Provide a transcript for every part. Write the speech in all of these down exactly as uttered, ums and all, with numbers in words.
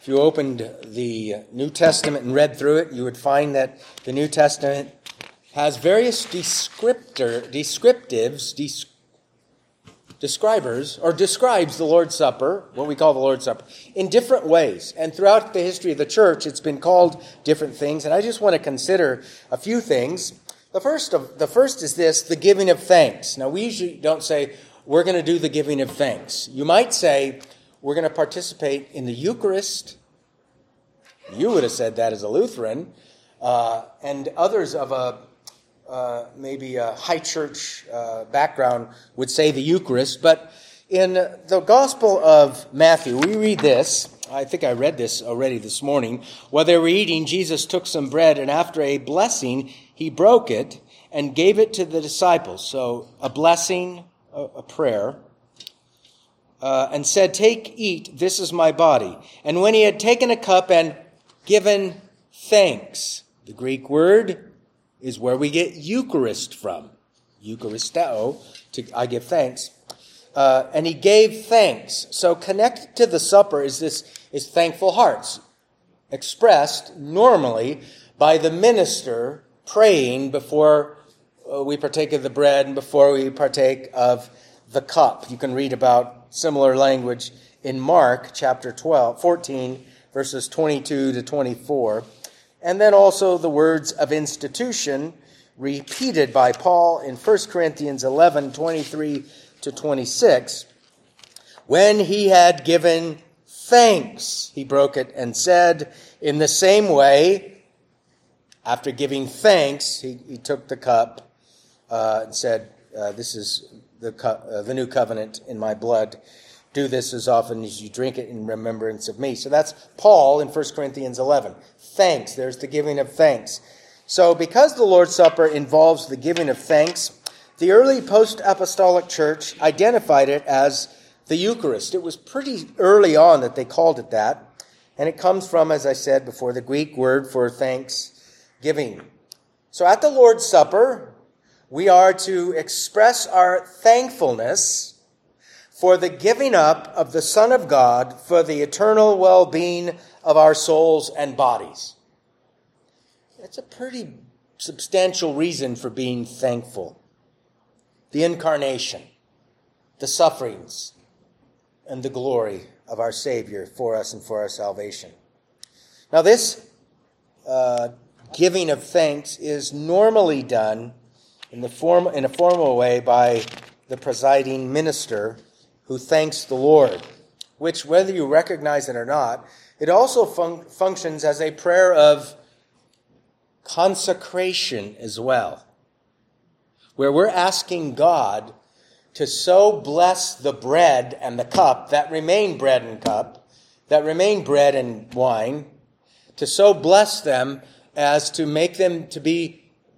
If you opened the New Testament and read through it, you would find that the New Testament has various descriptor, descriptives, des, describers, or describes the Lord's Supper, what we call the Lord's Supper, in different ways. And throughout the history of the church, it's been called different things. And I just want to consider a few things. The first of the first is this, the giving of thanks. Now, we usually don't say, we're going to do the giving of thanks. You might say, we're going to participate in the Eucharist. You would have said that as a Lutheran. Uh, and others of a uh, maybe a high church uh, background would say the Eucharist. But in the Gospel of Matthew, we read this. I think I read this already this morning. While they were eating, Jesus took some bread, and after a blessing, he broke it and gave it to the disciples. So a blessing, a, a prayer. Uh, and said, "Take, eat, this is my body." And when he had taken a cup and given thanks, the Greek word is where we get Eucharist from. Eucharisteo, to I give thanks. Uh, and he gave thanks. So connected to the supper is this is thankful hearts, expressed normally by the minister praying before uh, we partake of the bread and before we partake of the cup. You can read about similar language in Mark chapter twelve, fourteen, verses twenty-two to twenty-four. And then also the words of institution repeated by Paul in First Corinthians eleven, twenty-three to twenty-six. When he had given thanks, he broke it and said, in the same way, after giving thanks, he, he took the cup uh, and said, uh, this is The, co- uh, the new covenant in my blood. Do this as often as you drink it in remembrance of me. So that's Paul in First Corinthians eleven. Thanks. There's the giving of thanks. So because the Lord's Supper involves the giving of thanks, the early post-apostolic church identified it as the Eucharist. It was pretty early on that they called it that. And it comes from, as I said before, the Greek word for thanksgiving. So at the Lord's Supper, we are to express our thankfulness for the giving up of the Son of God for the eternal well-being of our souls and bodies. That's a pretty substantial reason for being thankful. The incarnation, the sufferings, and the glory of our Savior for us and for our salvation. Now this uh, giving of thanks is normally done in the form, in a formal way by the presiding minister who thanks the Lord, which, whether you recognize it or not, it also fun- functions as a prayer of consecration as well, where we're asking God to so bless the bread and the cup that remain bread and cup, that remain bread and wine, to so bless them as to make them to be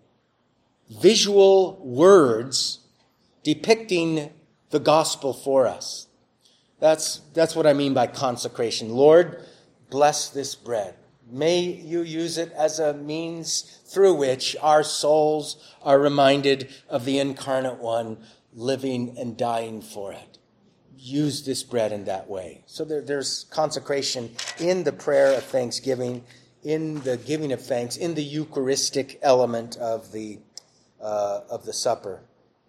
visual words depicting the gospel for us. That's, that's what I mean by consecration. Lord, bless this bread. May you use it as a means through which our souls are reminded of the incarnate one living and dying for it. Use this bread in that way. So there, there's consecration in the prayer of thanksgiving, in the giving of thanks, in the Eucharistic element of the Uh, of the supper.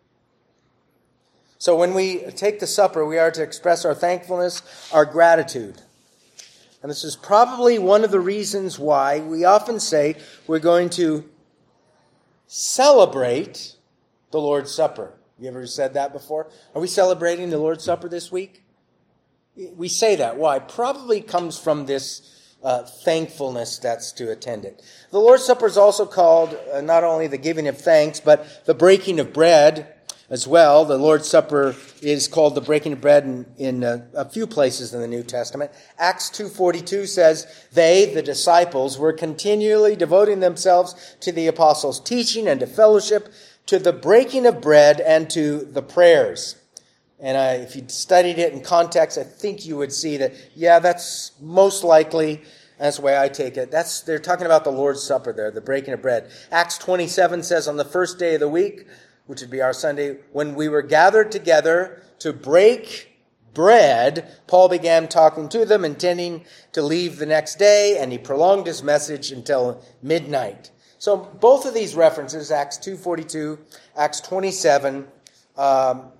So when we take the supper, we are to express our thankfulness, our gratitude. And this is probably one of the reasons why we often say we're going to celebrate the Lord's Supper. You ever said that before? Are we celebrating the Lord's Supper this week? We say that. Why? Probably comes from this Uh, thankfulness that's to attend it. The Lord's Supper is also called uh, not only the giving of thanks, but the breaking of bread as well. The Lord's Supper is called the breaking of bread in, in uh, a few places in the New Testament. Acts two forty-two says, they, the disciples, were continually devoting themselves to the apostles' teaching and to fellowship, to the breaking of bread and to the prayers. And uh, if you studied it in context, I think you would see that, yeah, that's most likely, that's the way I take it. That's they're talking about the Lord's Supper there, the breaking of bread. Acts twenty-seven says, on the first day of the week, which would be our Sunday, when we were gathered together to break bread, Paul began talking to them, intending to leave the next day, and he prolonged his message until midnight. So both of these references, Acts two forty-two, Acts twenty-seven, um,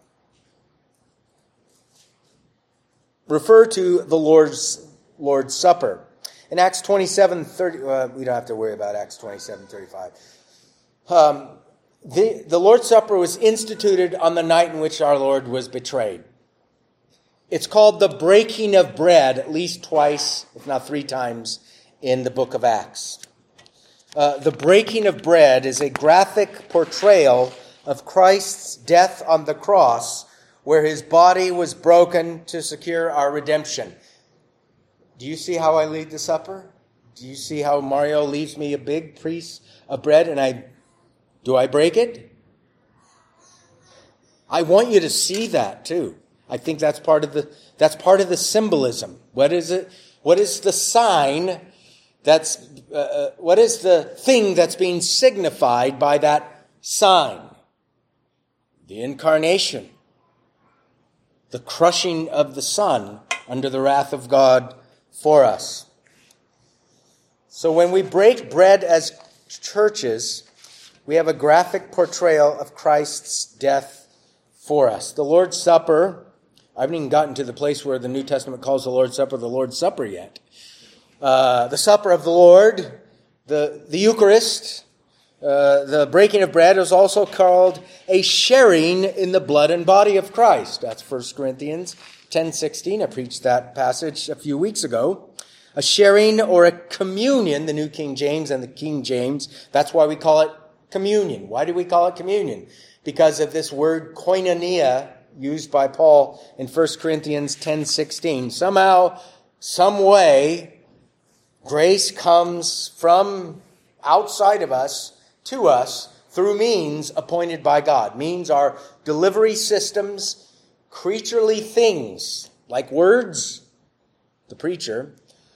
refer to the Lord's Lord's Supper. In Acts twenty-seven thirty, uh, we don't have to worry about Acts twenty-seven thirty-five. Um, the, the Lord's Supper was instituted on the night in which our Lord was betrayed. It's called the breaking of bread at least twice, if not three times, in the book of Acts. Uh, the breaking of bread is a graphic portrayal of Christ's death on the cross, where his body was broken to secure our redemption. Do you see how I lead the supper? Do you see how Mario leaves me a big piece of bread and I do I break it? I want you to see that too. I think that's part of the that's part of the symbolism. What is it? What is the sign that's uh, what is the thing that's being signified by that sign? The incarnation. The crushing of the Son under the wrath of God for us. So when we break bread as churches, we have a graphic portrayal of Christ's death for us. The Lord's Supper, I haven't even gotten to the place where the New Testament calls the Lord's Supper the Lord's Supper yet. Uh, the Supper of the Lord, the, the Eucharist, uh, the breaking of bread is also called a sharing in the blood and body of Christ. That's First Corinthians ten sixteen. I preached that passage a few weeks ago. A sharing or a communion, the New King James and the King James. That's why we call it communion. Why do we call it communion? Because of this word koinonia used by Paul in First Corinthians ten sixteen. Somehow, some way, grace comes from outside of us to us through means appointed by God. Means are delivery systems, creaturely things like words, the preacher,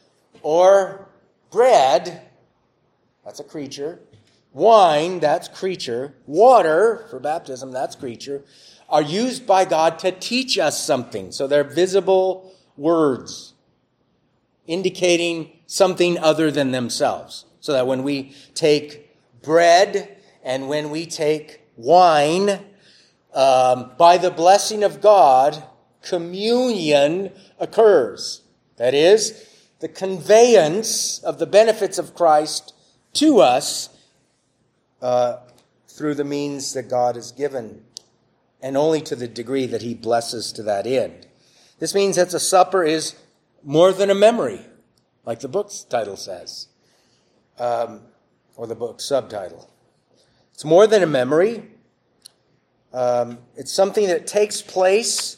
or bread, that's a creature, wine, that's creature, water, for baptism, that's creature, are used by God to teach us something. So they're visible words indicating something other than themselves. So that when we take bread and when we take wine, um, by the blessing of God, communion occurs. That is, the conveyance of the benefits of Christ to us uh, through the means that God has given, and only to the degree that he blesses to that end. This means that the supper is more than a memory, like the book's title says, um, or the book's subtitle. It's more than a memory. Um, it's something that takes place.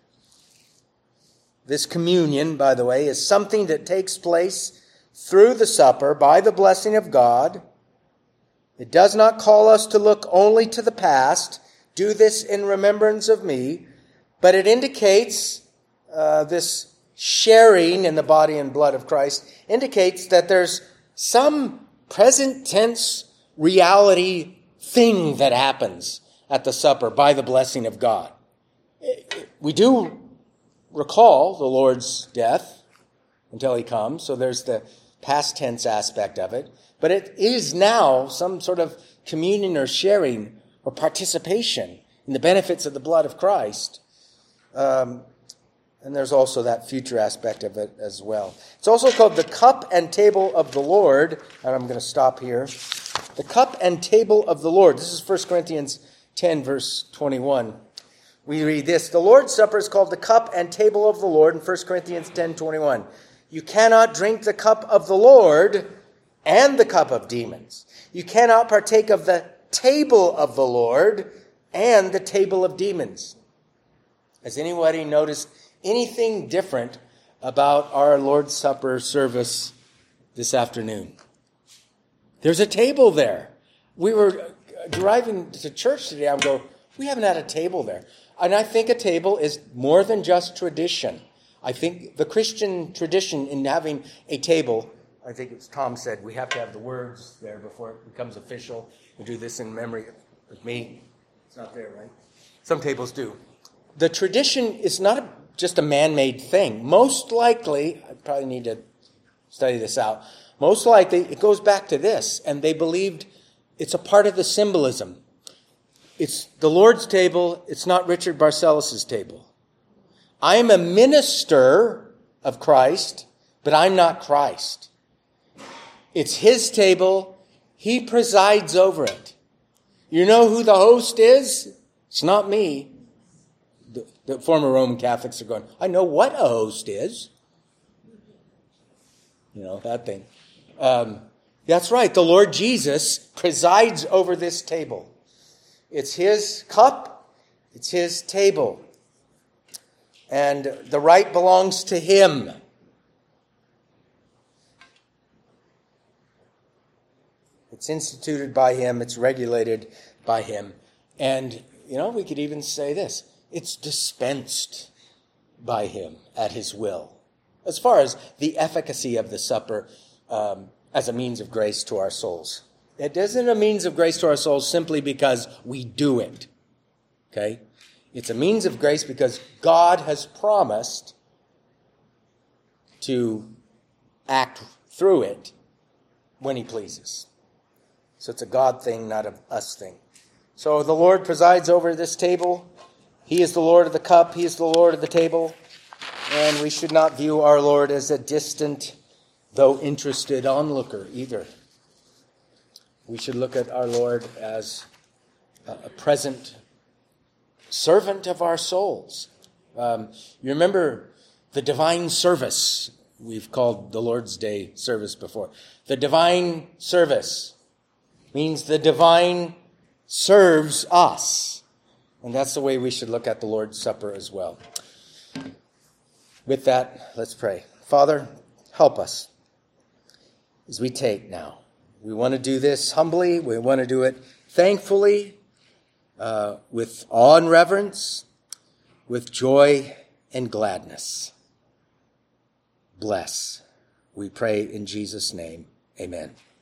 This communion, by the way, is something that takes place through the supper by the blessing of God. It does not call us to look only to the past, do this in remembrance of me, but it indicates uh, this sharing in the body and blood of Christ, indicates that there's some present tense reality thing that happens at the supper by the blessing of God. We do recall the Lord's death until he comes, so there's the past tense aspect of it, but it is now some sort of communion or sharing or participation in the benefits of the blood of Christ. Um, and there's also that future aspect of it as well. It's also called the cup and table of the Lord, and I'm going to stop here. The cup and table of the Lord. This is First Corinthians ten, verse twenty-one. We read this: the Lord's Supper is called the cup and table of the Lord in First Corinthians ten twenty-one. You cannot drink the cup of the Lord and the cup of demons. You cannot partake of the table of the Lord and the table of demons. Has anybody noticed anything different about our Lord's Supper service this afternoon? There's a table there. We were driving to church today. I'm going, we haven't had a table there. And I think a table is more than just tradition. I think the Christian tradition in having a table, I think it's Tom said, we have to have the words there before it becomes official. We do this in memory of me. It's not there, right? Some tables do. The tradition is not just a man-made thing. Most likely, I probably need to study this out. Most likely, it goes back to this, and they believed it's a part of the symbolism. It's the Lord's table. It's not Richard Barcellos' table. I'm a minister of Christ, but I'm not Christ. It's his table. He presides over it. You know who the host is? It's not me. The, the former Roman Catholics are going, I know what a host is. You know, that thing. Um, that's right. The Lord Jesus presides over this table. It's his cup. It's his table. And the right belongs to him. It's instituted by him. It's regulated by him. And, you know, we could even say this. It's dispensed by him at his will. As far as the efficacy of the supper um, as a means of grace to our souls. It isn't a means of grace to our souls simply because we do it. Okay? It's a means of grace because God has promised to act through it when he pleases. So it's a God thing, not a us thing. So the Lord presides over this table. He is the Lord of the cup. He is the Lord of the table. And we should not view our Lord as a distant, though interested onlooker either. We should look at our Lord as a present servant of our souls. Um, you remember the divine service. We've called the Lord's Day service before. The divine service means the divine serves us. And that's the way we should look at the Lord's Supper as well. With that, let's pray. Father, help us as we take now. We want to do this humbly. We want to do it thankfully, uh, with awe and reverence, with joy and gladness. Bless. We pray in Jesus' name. Amen.